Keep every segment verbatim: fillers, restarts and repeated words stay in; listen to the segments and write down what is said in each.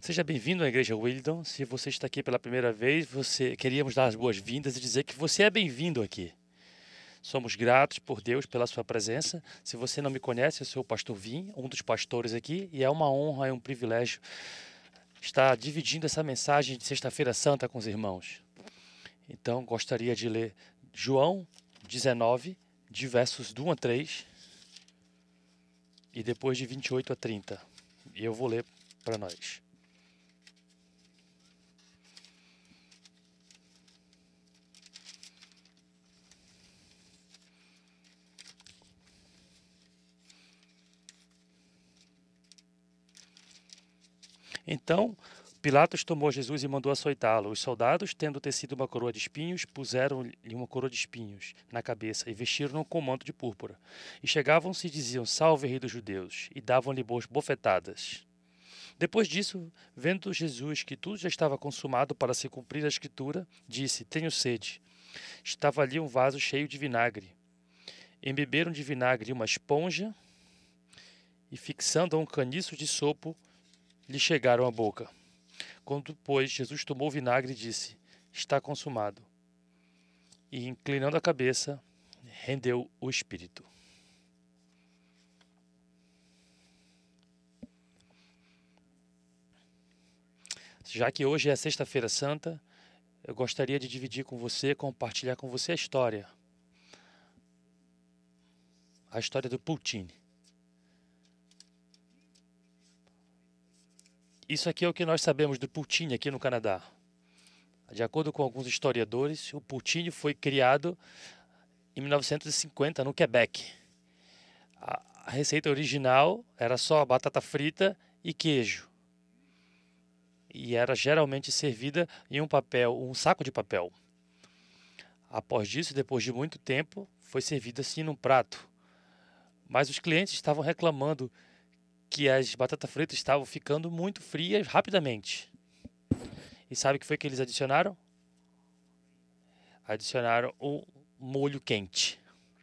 Seja bem-vindo à Igreja Wildon. Se você está aqui pela primeira vez, você queríamos dar as boas-vindas e dizer que você é bem-vindo aqui. Somos gratos por Deus pela sua presença. Se você não me conhece, eu sou o pastor Vim, um dos pastores aqui, e é uma honra e um privilégio estar dividindo essa mensagem de Sexta-feira Santa com os irmãos. Então, gostaria de ler João dezenove, de versos do um a três, e depois de vinte e oito a trinta. E eu vou ler para nós. Então, Pilatos tomou Jesus e mandou açoitá-lo. Os soldados, tendo tecido uma coroa de espinhos, puseram-lhe uma coroa de espinhos na cabeça e vestiram-no com um manto de púrpura. E chegavam-se e diziam: Salve, Rei dos Judeus! E davam-lhe boas bofetadas. Depois disso, vendo Jesus que tudo já estava consumado para se cumprir a escritura, disse: Tenho sede. Estava ali um vaso cheio de vinagre. Embeberam de vinagre uma esponja e, fixando a um caniço de sopo, lhe chegaram à boca. Quando, pois, Jesus tomou o vinagre e disse: Está consumado. E, inclinando a cabeça, rendeu o espírito. Já que hoje é Sexta-feira Santa, eu gostaria de dividir com você, compartilhar com você a história. A história do poutine. Isso aqui é o que nós sabemos do poutine aqui no Canadá. De acordo com alguns historiadores, o poutine foi criado em mil novecentos e cinquenta no Quebec. A receita original era só batata frita e queijo. E era geralmente servida em um papel, um saco de papel. Após isso, depois de muito tempo, foi servida assim num prato. Mas os clientes estavam reclamando que as batatas fritas estavam ficando muito frias rapidamente. E sabe o que foi que eles adicionaram? Adicionaram um molho quente.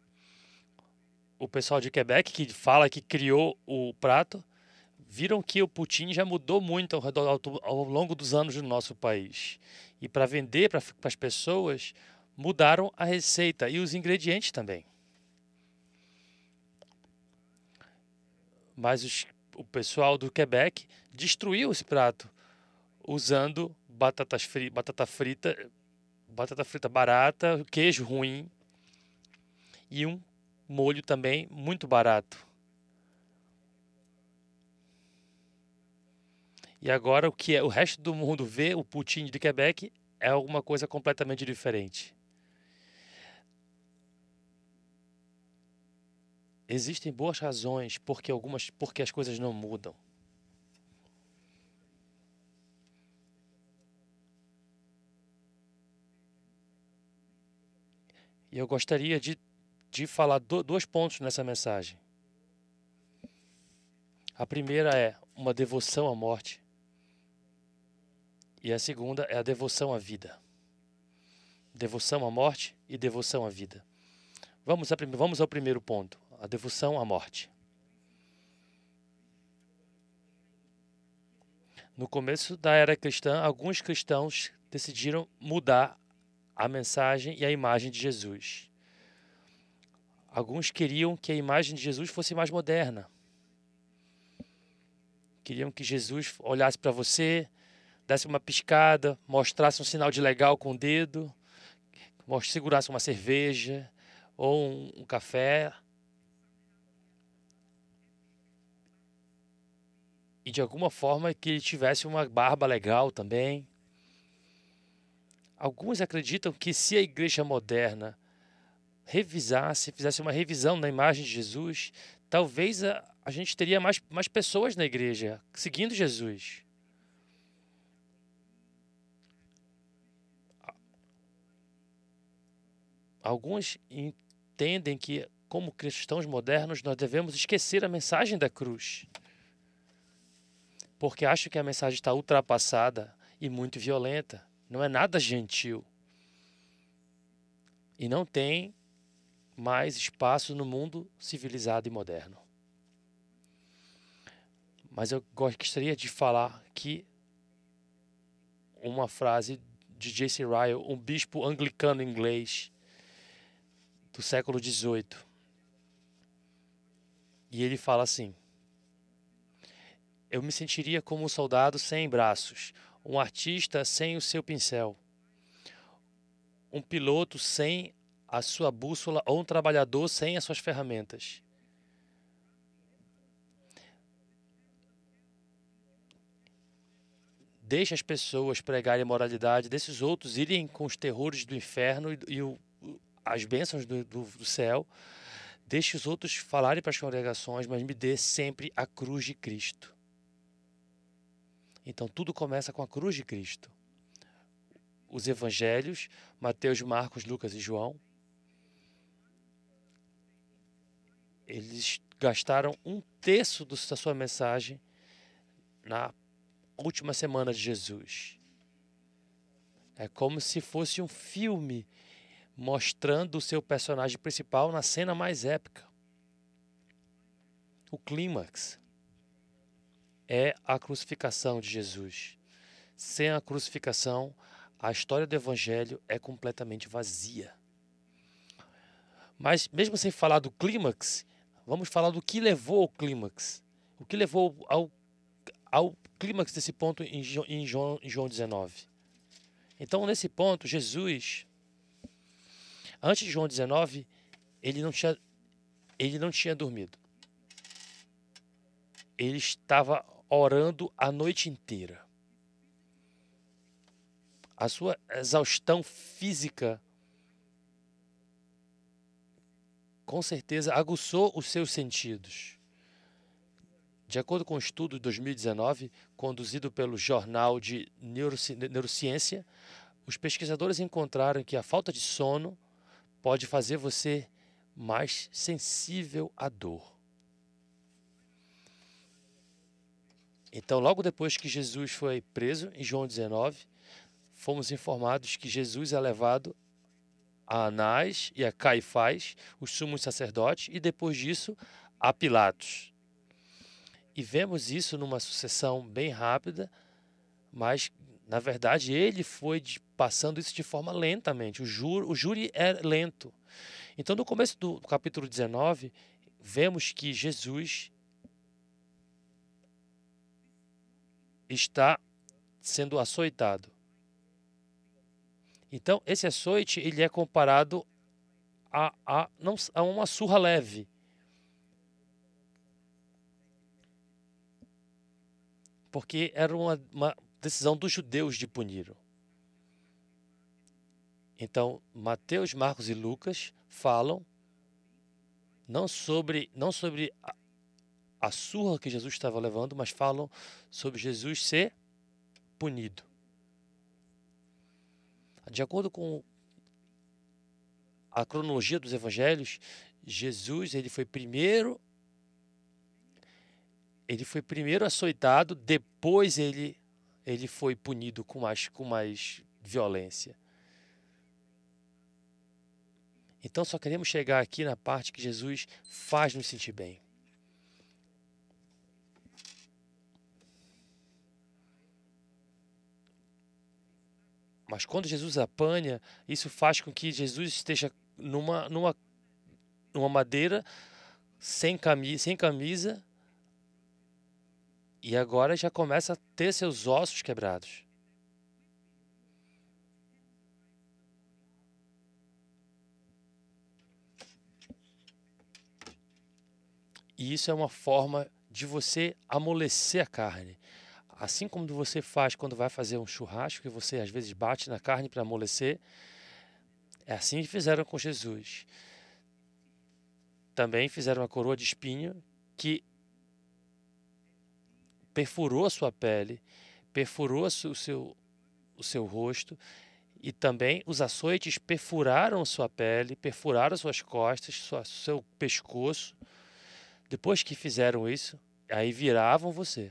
O pessoal de Quebec, que fala que criou o prato, viram que o poutine já mudou muito ao, redor, ao longo dos anos no nosso país. E para vender para as pessoas, mudaram a receita e os ingredientes também. Mas os o pessoal do Quebec destruiu esse prato usando batatas fri, batata frita, batata frita barata, queijo ruim e um molho também muito barato. E agora o que é, o resto do mundo vê o poutine de Quebec é alguma coisa completamente diferente. Existem boas razões porque algumas porque as coisas não mudam. E eu gostaria de, de falar do, dois pontos nessa mensagem. A primeira é uma devoção à morte. E a segunda é a devoção à vida. Devoção à morte e devoção à vida. Vamos, a, vamos ao primeiro ponto, a devoção à morte. No começo da era cristã, alguns cristãos decidiram mudar a mensagem e a imagem de Jesus. Alguns queriam que a imagem de Jesus fosse mais moderna. Queriam que Jesus olhasse para você, desse uma piscada, mostrasse um sinal de legal com o dedo, segurasse uma cerveja ou um, um café. E de alguma forma que ele tivesse uma barba legal também. Alguns acreditam que se a igreja moderna revisasse, fizesse uma revisão na imagem de Jesus, talvez a, a gente teria mais, mais pessoas na igreja seguindo Jesus. Alguns entendem que, como cristãos modernos, nós devemos esquecer a mensagem da cruz. Porque acham que a mensagem está ultrapassada e muito violenta. Não é nada gentil. E não tem mais espaço no mundo civilizado e moderno. Mas eu gostaria de falar que uma frase de J C Ryle, um bispo anglicano inglês do século dezoito. E ele fala assim: eu me sentiria como um soldado sem braços, um artista sem o seu pincel, um piloto sem a sua bússola ou um trabalhador sem as suas ferramentas. Deixe as pessoas pregarem moralidade, deixe os outros irem com os terrores do inferno e, e o, as bênçãos do, do, do céu. Deixe os outros falarem para as congregações, mas me dê sempre a cruz de Cristo. Então tudo começa com a cruz de Cristo. Os evangelhos, Mateus, Marcos, Lucas e João, eles gastaram um terço da sua mensagem na última semana de Jesus. É como se fosse um filme mostrando o seu personagem principal na cena mais épica. O clímax é a crucificação de Jesus. Sem a crucificação, a história do evangelho é completamente vazia. Mas mesmo sem falar do clímax, vamos falar do que levou ao clímax. O que levou ao, ao clímax desse ponto em João, em João, em João dezenove. Então, nesse ponto, Jesus, antes de João dezenove, ele não tinha, ele não tinha dormido. Ele estava orando a noite inteira. A sua exaustão física, com certeza, aguçou os seus sentidos. De acordo com o um estudo de dois mil e dezenove, conduzido pelo Jornal de Neuroci- Neurociência, os pesquisadores encontraram que a falta de sono pode fazer você mais sensível à dor. Então, logo depois que Jesus foi preso, em João dezenove, fomos informados que Jesus é levado a Anás e a Caifás, os sumos sacerdotes, e depois disso a Pilatos. E vemos isso numa sucessão bem rápida, mas, na verdade, ele foi de, passando isso de forma lentamente. O, júri, o júri é lento. Então, no começo do capítulo dezenove, vemos que Jesus está sendo açoitado. Então, esse açoite ele é comparado a, a, não, a uma surra leve. Porque era uma, uma decisão dos judeus de puni-lo. Então, Mateus, Marcos e Lucas falam não sobre, não sobre a, a surra que Jesus estava levando, mas falam sobre Jesus ser punido. De acordo com a cronologia dos evangelhos, Jesus ele foi primeiro ele foi primeiro açoitado, depois ele ele foi punido com mais com mais violência. Então só queremos chegar aqui na parte que Jesus faz nos sentir bem. Mas quando Jesus apanha, isso faz com que Jesus esteja numa, numa, numa madeira, sem camisa, sem camisa, e agora já começa a ter seus ossos quebrados. E isso é uma forma de você amolecer a carne. Assim como você faz quando vai fazer um churrasco, que você às vezes bate na carne para amolecer, é assim que fizeram com Jesus. Também fizeram uma coroa de espinho que perfurou a sua pele, perfurou o seu, o seu rosto, e também os açoites perfuraram sua pele, perfuraram suas costas, sua, seu pescoço. Depois que fizeram isso, aí viravam você.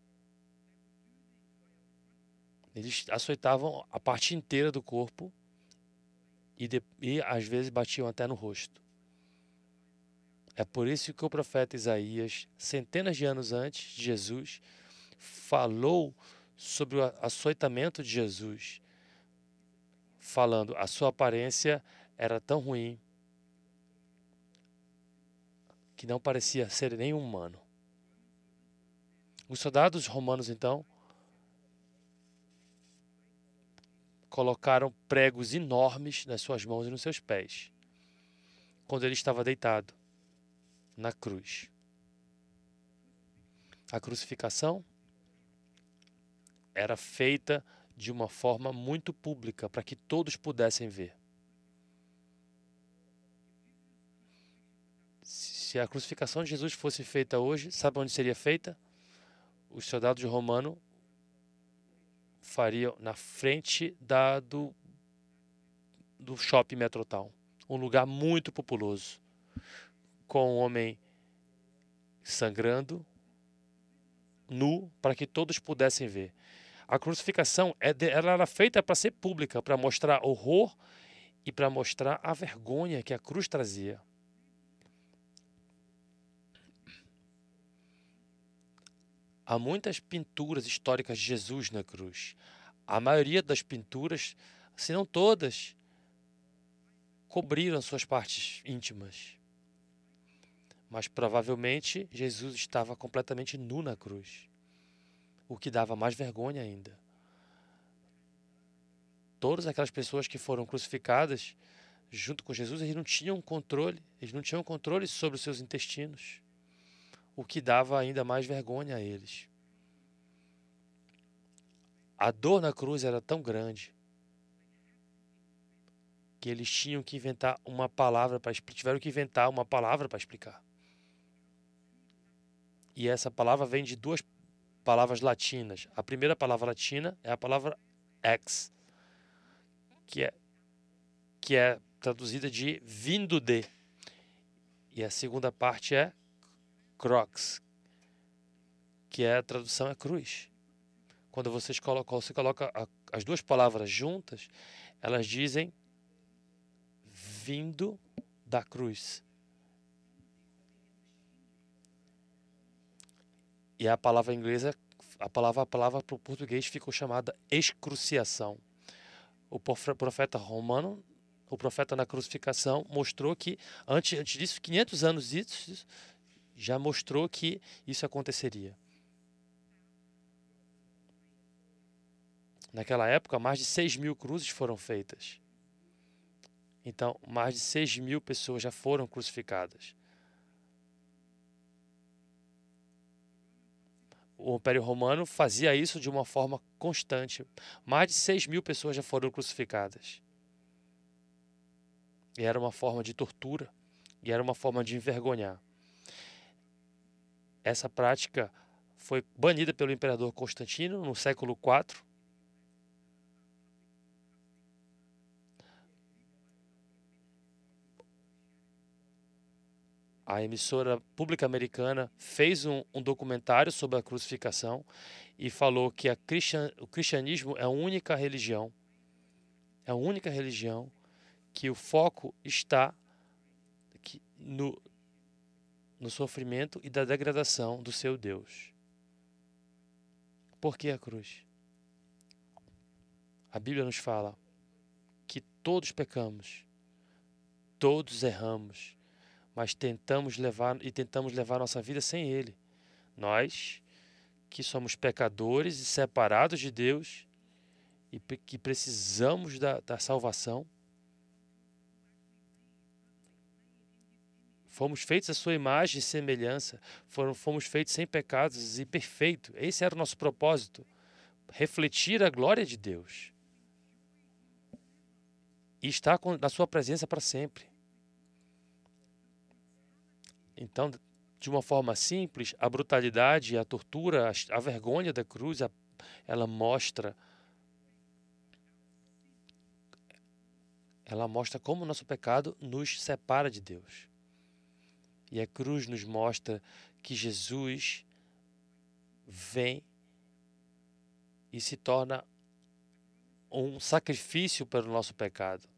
Eles açoitavam a parte inteira do corpo e, de, e às vezes batiam até no rosto. É por isso que o profeta Isaías, centenas de anos antes de Jesus, falou sobre o açoitamento de Jesus, falando a sua aparência era tão ruim que não parecia ser nem humano. Os soldados romanos, então, colocaram pregos enormes nas suas mãos e nos seus pés, quando ele estava deitado na cruz. A crucificação era feita de uma forma muito pública, para que todos pudessem ver. Se a crucificação de Jesus fosse feita hoje, sabe onde seria feita? Os soldados romanos fariam na frente da, do, do shopping Metrotown, um lugar muito populoso, com um homem sangrando, nu, para que todos pudessem ver. A crucificação ela era feita para ser pública, para mostrar horror e para mostrar a vergonha que a cruz trazia. Há muitas pinturas históricas de Jesus na cruz. A maioria das pinturas, se não todas, cobriram suas partes íntimas. Mas provavelmente Jesus estava completamente nu na cruz, o que dava mais vergonha ainda. Todas aquelas pessoas que foram crucificadas junto com Jesus, eles não tinham controle, eles não tinham controle sobre os seus intestinos, o que dava ainda mais vergonha a eles. A dor na cruz era tão grande que eles tinham que inventar uma palavra para tiveram que inventar uma palavra para explicar. E essa palavra vem de duas palavras latinas. A primeira palavra latina é a palavra ex, que é que é traduzida de vindo de. E a segunda parte é crox, que é a tradução é cruz. Quando vocês colocam, você coloca a, as duas palavras juntas, elas dizem vindo da cruz. E a palavra inglesa, a palavra a palavra para o português ficou chamada excruciação. O profeta romano, o profeta na crucificação mostrou que antes, antes disso, quinhentos anos isso, já mostrou que isso aconteceria. Naquela época, mais de seis mil cruzes foram feitas. Então, mais de seis mil pessoas já foram crucificadas. O Império Romano fazia isso de uma forma constante. Mais de seis mil pessoas já foram crucificadas. E era uma forma de tortura. E era uma forma de envergonhar. Essa prática foi banida pelo imperador Constantino no século quatro. A emissora pública americana fez um, um documentário sobre a crucificação e falou que a cristian, o cristianismo é a única religião, é a única religião que o foco está aqui no, no sofrimento e da degradação do seu Deus. Por que a cruz? A Bíblia nos fala que todos pecamos, todos erramos, mas tentamos levar e tentamos levar nossa vida sem Ele. Nós, que somos pecadores e separados de Deus e que precisamos da, da salvação, fomos feitos à sua imagem e semelhança, foram, fomos feitos sem pecados e perfeitos. Esse era o nosso propósito, refletir a glória de Deus e estar com, na sua presença para sempre. Então, de uma forma simples, a brutalidade, a tortura, a, a vergonha da cruz, a, ela mostra ela mostra como o nosso pecado nos separa de Deus. E a cruz nos mostra que Jesus vem e se torna um sacrifício para o nosso pecado.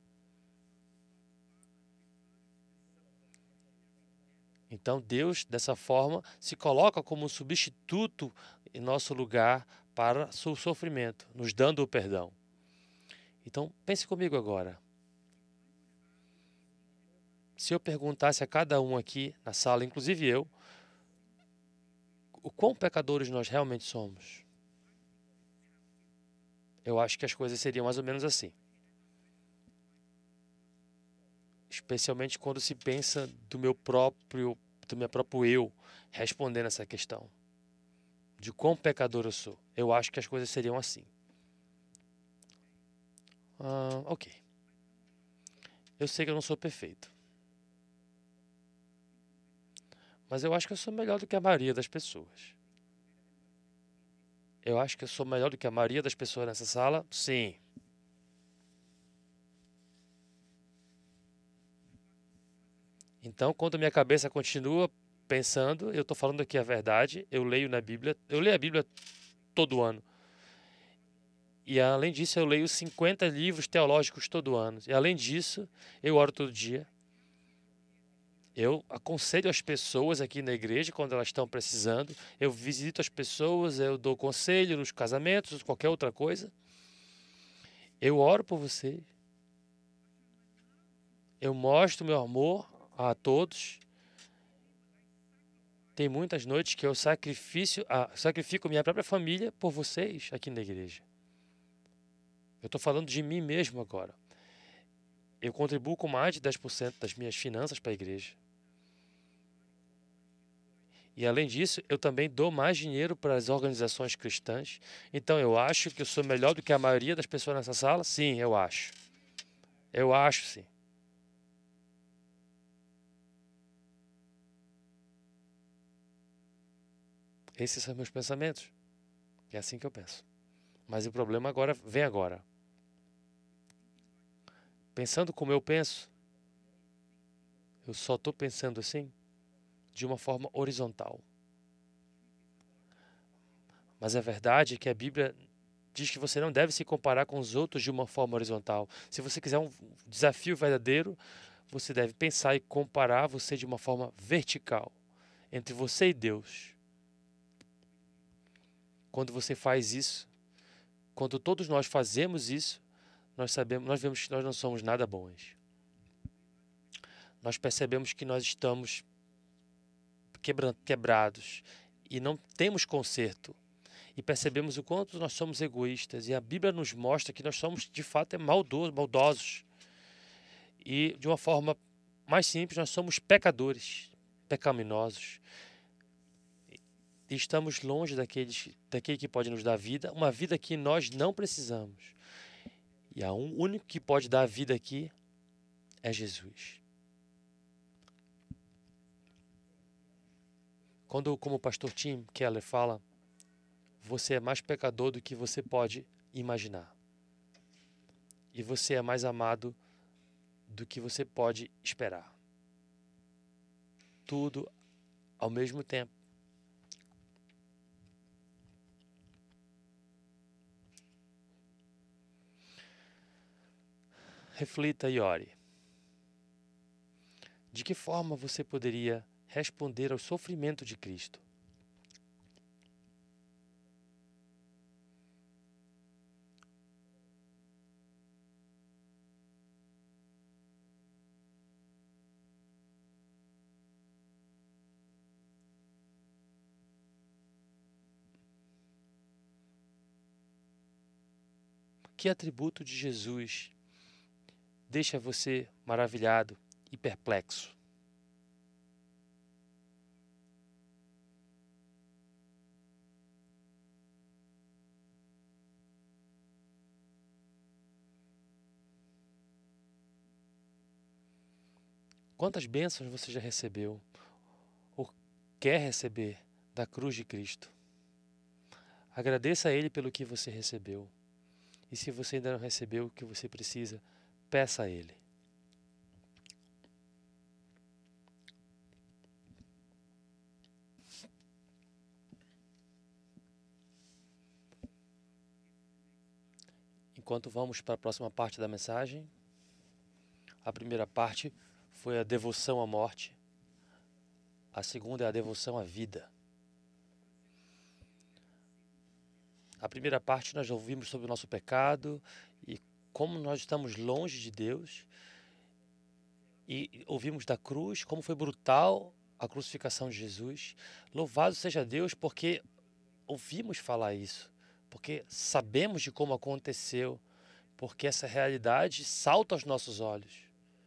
Então Deus, dessa forma, se coloca como um substituto em nosso lugar para o sofrimento, nos dando o perdão. Então, pense comigo agora. Se eu perguntasse a cada um aqui na sala, inclusive eu, o quão pecadores nós realmente somos, eu acho que as coisas seriam mais ou menos assim. Especialmente quando se pensa do meu próprio, do meu próprio eu respondendo essa questão. De quão pecador eu sou. Eu acho que as coisas seriam assim. Ah, ok. Eu sei que eu não sou perfeito. Mas eu acho que eu sou melhor do que a maioria das pessoas. Eu acho que eu sou melhor do que a maioria das pessoas nessa sala? Sim. Então, quando minha cabeça continua pensando, eu estou falando aqui a verdade, eu leio na Bíblia, eu leio a Bíblia todo ano. E além disso, eu leio cinquenta livros teológicos todo ano. E além disso, eu oro todo dia. Eu aconselho as pessoas aqui na igreja quando elas estão precisando. Eu visito as pessoas, eu dou conselho nos casamentos, qualquer outra coisa. Eu oro por você. Eu mostro meu amor a todos. Tem muitas noites que eu sacrifico, ah, sacrifico minha própria família por vocês aqui na igreja. Eu estou falando de mim mesmo agora. Eu contribuo com mais de dez por cento das minhas finanças para a igreja. E além disso, eu também dou mais dinheiro para as organizações cristãs. Então eu acho que eu sou melhor do que a maioria das pessoas nessa sala? Sim, eu acho. Eu acho, sim. Esses são meus pensamentos. É assim que eu penso. Mas o problema agora vem agora. Pensando como eu penso, eu só estou pensando assim de uma forma horizontal. Mas a verdade é que a Bíblia diz que você não deve se comparar com os outros de uma forma horizontal. Se você quiser um desafio verdadeiro, você deve pensar e comparar você de uma forma vertical entre você e Deus. Quando você faz isso, quando todos nós fazemos isso, nós sabemos, nós vemos que nós não somos nada bons. Nós percebemos que nós estamos quebra, quebrados e não temos conserto. E percebemos o quanto nós somos egoístas. E a Bíblia nos mostra que nós somos, de fato, maldosos, maldosos. E, de uma forma mais simples, nós somos pecadores, pecaminosos. E estamos longe daqueles, daquele que pode nos dar vida, uma vida que nós não precisamos. E o um, único que pode dar a vida aqui é Jesus. Quando, como o pastor Tim Keller fala, você é mais pecador do que você pode imaginar. E você é mais amado do que você pode esperar. Tudo ao mesmo tempo. Reflita e ore. De que forma você poderia responder ao sofrimento de Cristo? Que atributo de Jesus deixa você maravilhado e perplexo? Quantas bênçãos você já recebeu ou quer receber da cruz de Cristo? Agradeça a Ele pelo que você recebeu. E se você ainda não recebeu o que você precisa, peça a Ele. Enquanto vamos para a próxima parte da mensagem, a primeira parte foi a devoção à morte, a segunda é a devoção à vida. A primeira parte nós ouvimos sobre o nosso pecado e como nós estamos longe de Deus. E ouvimos da cruz, como foi brutal a crucificação de Jesus. Louvado seja Deus porque ouvimos falar isso, porque sabemos de como aconteceu, porque essa realidade salta aos nossos olhos.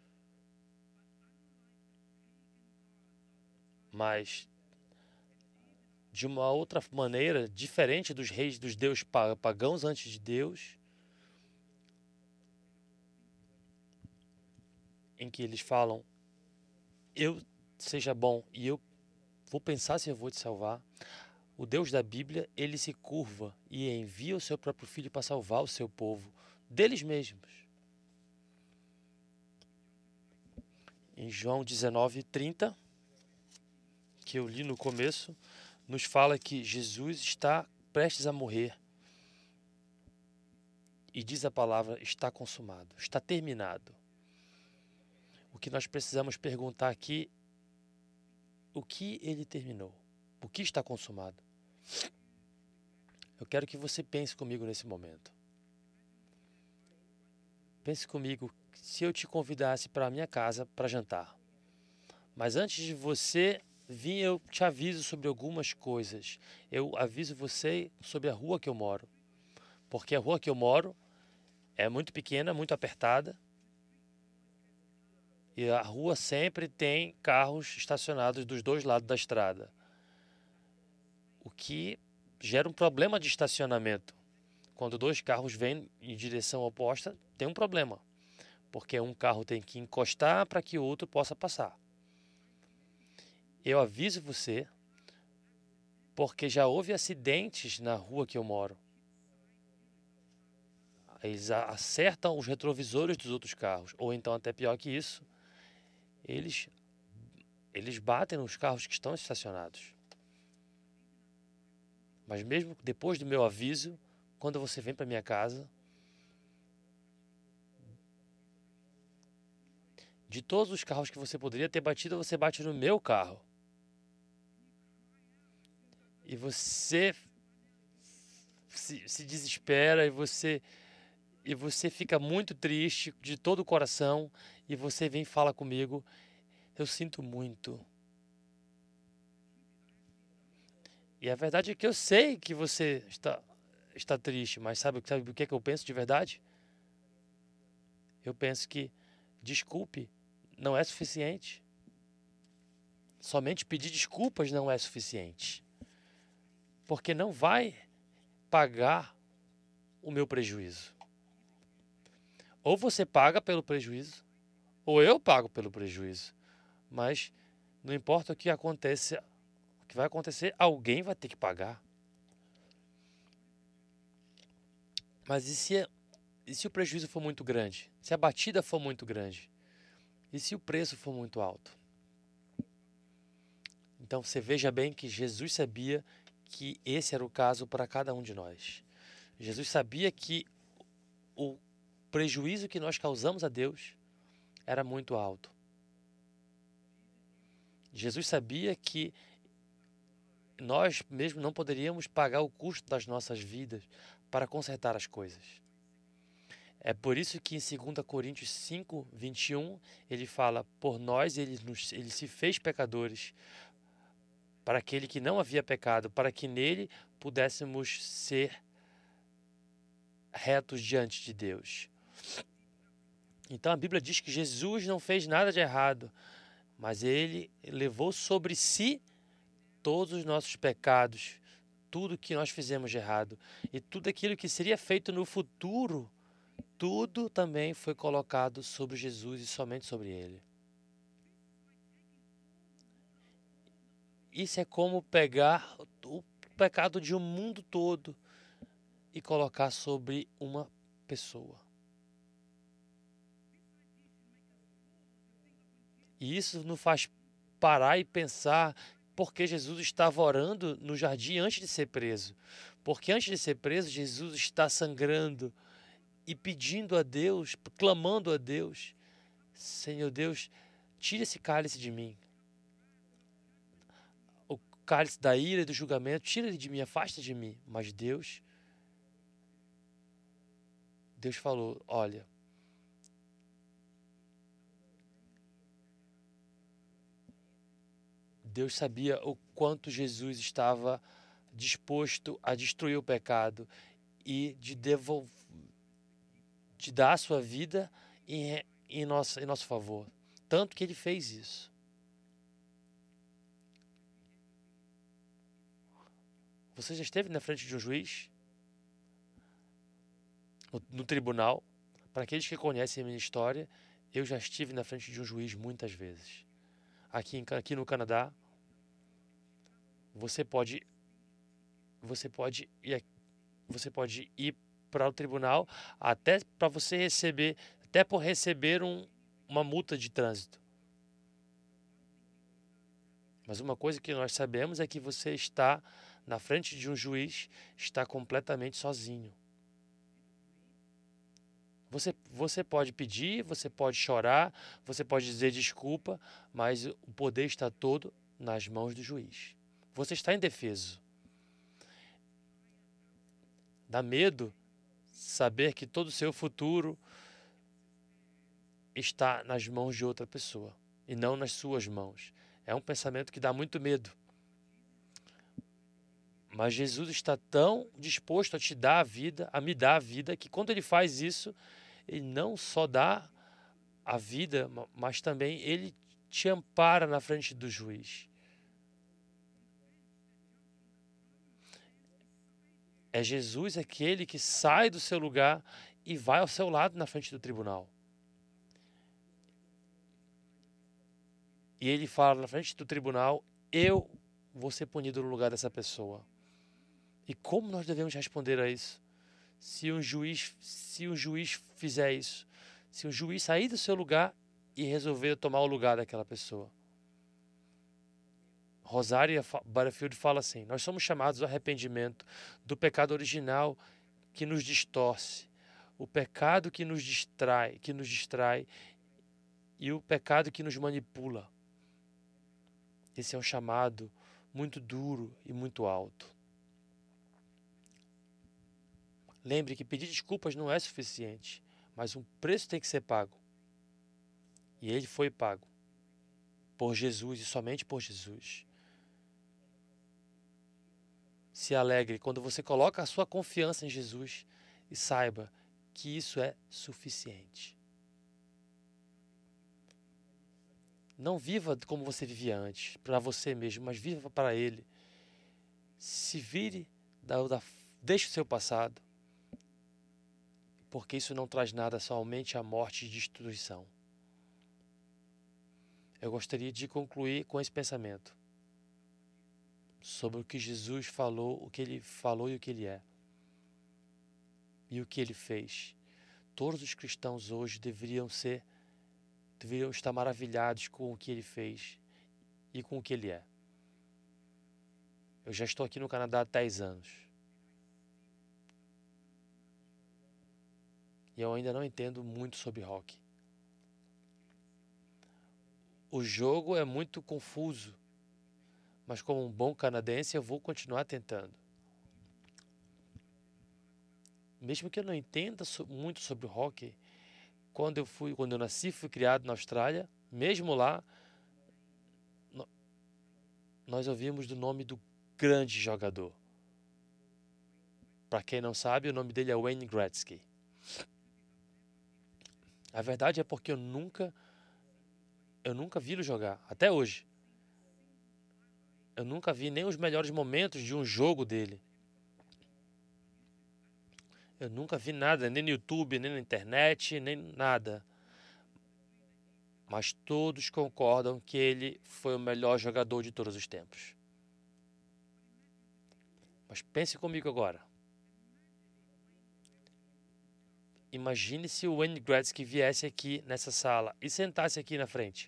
Mas de uma outra maneira, diferente dos reis, dos deuses pagãos antes de Deus, em que eles falam, eu seja bom e eu vou pensar se eu vou te salvar. O Deus da Bíblia, ele se curva e envia o seu próprio filho para salvar o seu povo deles mesmos. Em João dezenove, trinta, que eu li no começo, nos fala que Jesus está prestes a morrer. E diz a palavra, está consumado, está terminado. O que nós precisamos perguntar aqui, o que ele terminou? O que está consumado? Eu quero que você pense comigo nesse momento. Pense comigo, se eu te convidasse para a minha casa para jantar. Mas antes de você vir, eu te aviso sobre algumas coisas. Eu aviso você sobre a rua que eu moro. Porque a rua que eu moro é muito pequena, muito apertada. E a rua sempre tem carros estacionados dos dois lados da estrada. O que gera um problema de estacionamento. Quando dois carros vêm em direção oposta, tem um problema. Porque um carro tem que encostar para que o outro possa passar. Eu aviso você, porque já houve acidentes na rua que eu moro. Eles acertam os retrovisores dos outros carros. Ou então, até pior que isso, eles, eles batem nos carros que estão estacionados. Mas mesmo depois do meu aviso, quando você vem para minha casa, de todos os carros que você poderia ter batido, você bate no meu carro. E você se, se desespera e você, e você fica muito triste de todo o coração e você vem e fala comigo, eu sinto muito. E a verdade é que eu sei que você está, está triste, mas sabe, sabe o que é que eu penso de verdade? Eu penso que desculpe não é suficiente. Somente pedir desculpas não é suficiente. Porque não vai pagar o meu prejuízo. Ou você paga pelo prejuízo, ou eu pago pelo prejuízo. Mas não importa o que aconteça, o que vai acontecer, alguém vai ter que pagar. Mas e se, e se o prejuízo for muito grande? Se a batida for muito grande? E se o preço for muito alto? Então você veja bem que Jesus sabia que esse era o caso para cada um de nós. Jesus sabia que o prejuízo que nós causamos a Deus era muito alto. Jesus sabia que nós mesmo não poderíamos pagar o custo das nossas vidas para consertar as coisas. É por isso que em dois Coríntios cinco, vinte e um, ele fala, por nós ele, nos, ele se fez pecadores, para aquele que não havia pecado, para que nele pudéssemos ser retos diante de Deus. Então a Bíblia diz que Jesus não fez nada de errado, mas ele levou sobre si todos os nossos pecados, tudo que nós fizemos de errado. E tudo aquilo que seria feito no futuro, tudo também foi colocado sobre Jesus e somente sobre ele. Isso é como pegar o pecado de um mundo todo e colocar sobre uma pessoa. E isso nos faz parar e pensar porque Jesus estava orando no jardim antes de ser preso. Porque antes de ser preso, Jesus está sangrando e pedindo a Deus, clamando a Deus, Senhor Deus, tira esse cálice de mim. O cálice da ira e do julgamento, tira ele de mim, afasta de mim. Mas Deus Deus falou, olha, Deus sabia o quanto Jesus estava disposto a destruir o pecado e de, devol... de dar a sua vida em, em, nosso, em nosso favor. Tanto que ele fez isso. Você já esteve na frente de um juiz? No, no tribunal? Para aqueles que conhecem a minha história, eu já estive na frente de um juiz muitas vezes. Aqui, em, aqui no Canadá, você pode, você pode ir, você pode ir para o tribunal até para você receber, até por receber um, uma multa de trânsito. Mas uma coisa que nós sabemos é que você está na frente de um juiz, está completamente sozinho. Você, você pode pedir, você pode chorar, você pode dizer desculpa, mas o poder está todo nas mãos do juiz. Você está indefeso. Dá medo saber que todo o seu futuro está nas mãos de outra pessoa e não nas suas mãos. É um pensamento que dá muito medo. Mas Jesus está tão disposto a te dar a vida, a me dar a vida, que quando ele faz isso, ele não só dá a vida, mas também ele te ampara na frente do juiz. É Jesus aquele que sai do seu lugar e vai ao seu lado na frente do tribunal. E ele fala na frente do tribunal, eu vou ser punido no lugar dessa pessoa. E como nós devemos responder a isso? Se um juiz, se um juiz fizer isso, se um juiz sair do seu lugar e resolver tomar o lugar daquela pessoa. Rosária Butterfield fala assim, nós somos chamados ao arrependimento do pecado original que nos distorce, o pecado que nos distrai, que nos distrai e o pecado que nos manipula. Esse é um chamado muito duro e muito alto. Lembre que pedir desculpas não é suficiente, mas um preço tem que ser pago. E ele foi pago por Jesus e somente por Jesus. Se alegre quando você coloca a sua confiança em Jesus e saiba que isso é suficiente. Não viva como você vivia antes, para você mesmo, mas viva para Ele. Se vire, da, da, deixe o seu passado, porque isso não traz nada, somente a morte e destruição. Eu gostaria de concluir com esse pensamento sobre o que Jesus falou, o que Ele falou e o que Ele é, e o que Ele fez. Todos os cristãos hoje deveriam ser, deveriam estar maravilhados com o que Ele fez e com o que Ele é. Eu já estou aqui no Canadá há dez anos. E eu ainda não entendo muito sobre hockey. O jogo é muito confuso, mas como um bom canadense eu vou continuar tentando. Mesmo que eu não entenda muito sobre o hockey, quando eu fui, quando eu nasci, fui criado na Austrália, mesmo lá, nós ouvimos do nome do grande jogador. Para quem não sabe, o nome dele é Wayne Gretzky. A verdade é porque eu nunca, eu nunca vi ele jogar, até hoje. Eu nunca vi nem os melhores momentos de um jogo dele. Eu nunca vi nada, nem no YouTube, nem na internet, nem nada. Mas todos concordam que ele foi o melhor jogador de todos os tempos. Mas pense comigo agora. Imagine se o Wayne Gretzky viesse aqui nessa sala e sentasse aqui na frente.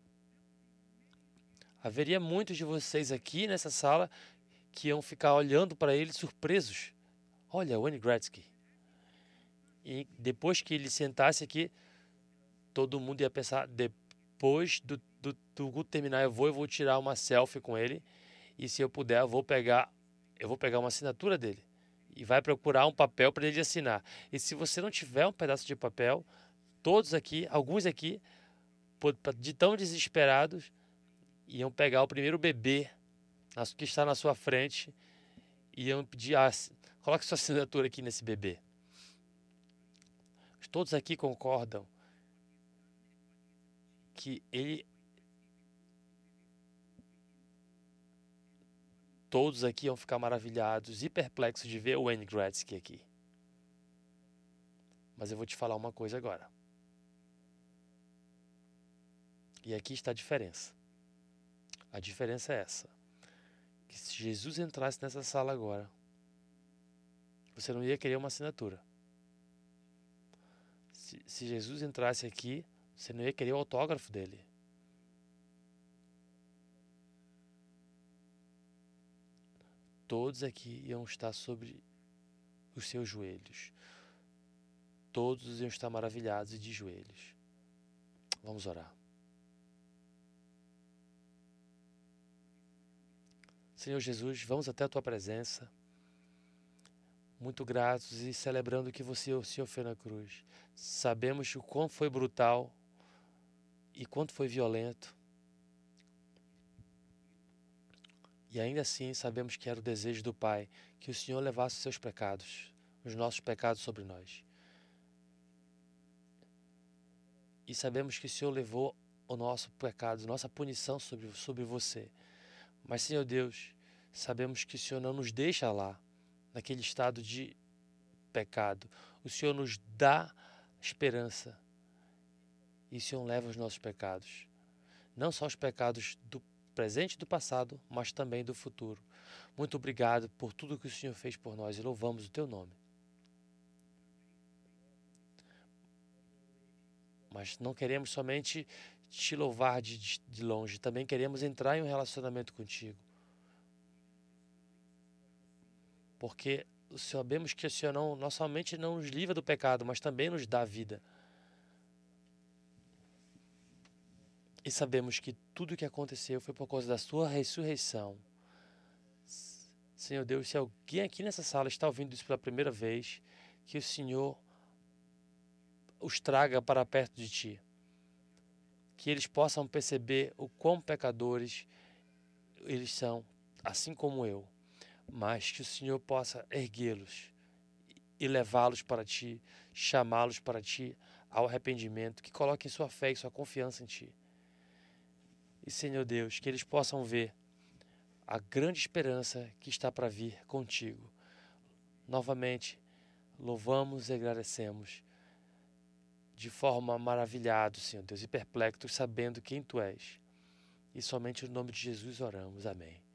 Haveria muitos de vocês aqui nessa sala que iam ficar olhando para ele surpresos. Olha, Wayne Gretzky. E depois que ele sentasse aqui, todo mundo ia pensar, depois do, do, do culto terminar, eu vou, eu vou tirar uma selfie com ele. E se eu puder, eu vou pegar, eu vou pegar uma assinatura dele. e vai procurar um papel para ele assinar. E se você não tiver um pedaço de papel, todos aqui, alguns aqui, de tão desesperados, iam pegar o primeiro bebê que está na sua frente e iam pedir, ah, coloque sua assinatura aqui nesse bebê. Todos aqui concordam que ele... Todos aqui iam ficar maravilhados e perplexos de ver o Wayne Gretzky aqui. Mas eu vou te falar uma coisa agora. E aqui está a diferença. A diferença é essa. Que se Jesus entrasse nessa sala agora, você não ia querer uma assinatura. Se, se Jesus entrasse aqui, você não ia querer o autógrafo dele. Todos aqui iam estar sobre os seus joelhos. Todos iam estar maravilhados e de joelhos. Vamos orar. Senhor Jesus, vamos até a Tua presença, muito gratos e celebrando que você, o Senhor, fez na cruz. Sabemos o quão foi brutal e quanto foi violento. E ainda assim sabemos que era o desejo do Pai, que o Senhor levasse os seus pecados, os nossos pecados sobre nós. E sabemos que o Senhor levou o nosso pecado, nossa punição sobre, sobre você. Mas, Senhor Deus, sabemos que o Senhor não nos deixa lá, naquele estado de pecado. O Senhor nos dá esperança e o Senhor leva os nossos pecados. Não só os pecados do presente e do passado, mas também do futuro. Muito obrigado por tudo que o Senhor fez por nós e louvamos o Teu nome. Mas não queremos somente te louvar de, de longe, também queremos entrar em um relacionamento contigo. Porque sabemos que o Senhor não, não somente não nos livra do pecado, mas também nos dá vida. E sabemos que tudo o que aconteceu foi por causa da sua ressurreição. Senhor Deus, se alguém aqui nessa sala está ouvindo isso pela primeira vez, que o Senhor os traga para perto de Ti. Que eles possam perceber o quão pecadores eles são, assim como eu. Mas que o Senhor possa erguê-los e levá-los para Ti, chamá-los para Ti ao arrependimento, que coloquem sua fé e sua confiança em Ti. E, Senhor Deus, que eles possam ver a grande esperança que está para vir contigo. Novamente, louvamos e agradecemos de forma maravilhada, Senhor Deus, e perplexos, sabendo quem Tu és. E somente no nome de Jesus oramos. Amém.